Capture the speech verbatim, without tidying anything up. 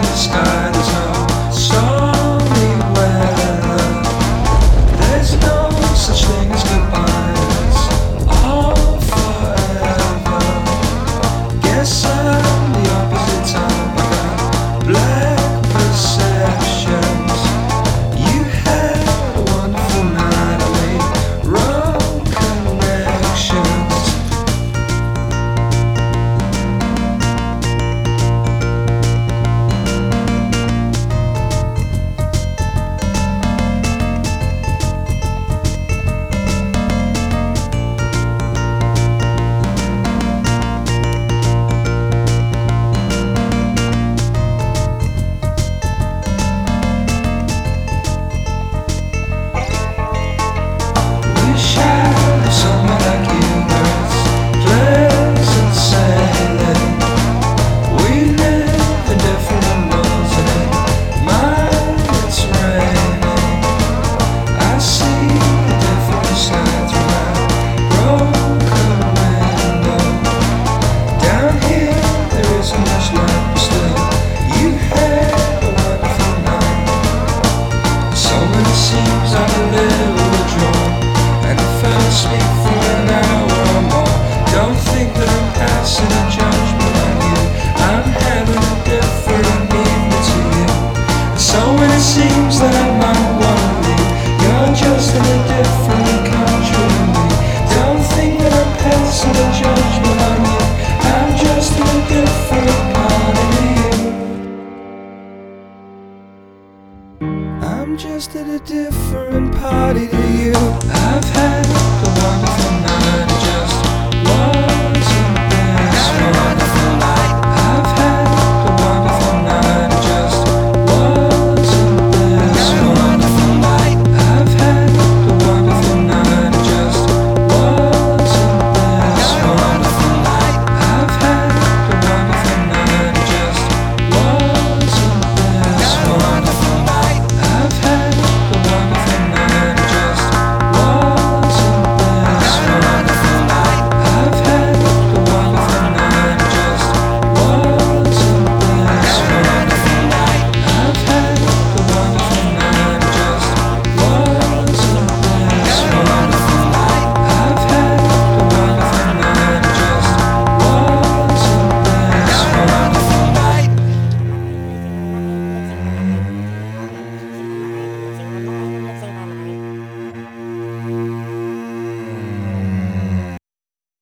the sky, there's no stormy weather. There's no such thing as goodbye, it's all forever. Guess I'm the opposite type, I got black perceptions. You had a wonderful night, I made wrong connections. Seems I'm a little withdrawn, and if I speak for an hour or more, don't think that I'm passing a judgment on you. I'm having a different evening to you. And so when it seems that I might wanna leave, you're just in a different country than me. Don't think that I'm passing a judgment on you. I'm just in a different part of you. I'm just at a different party to you. I've had a wonderful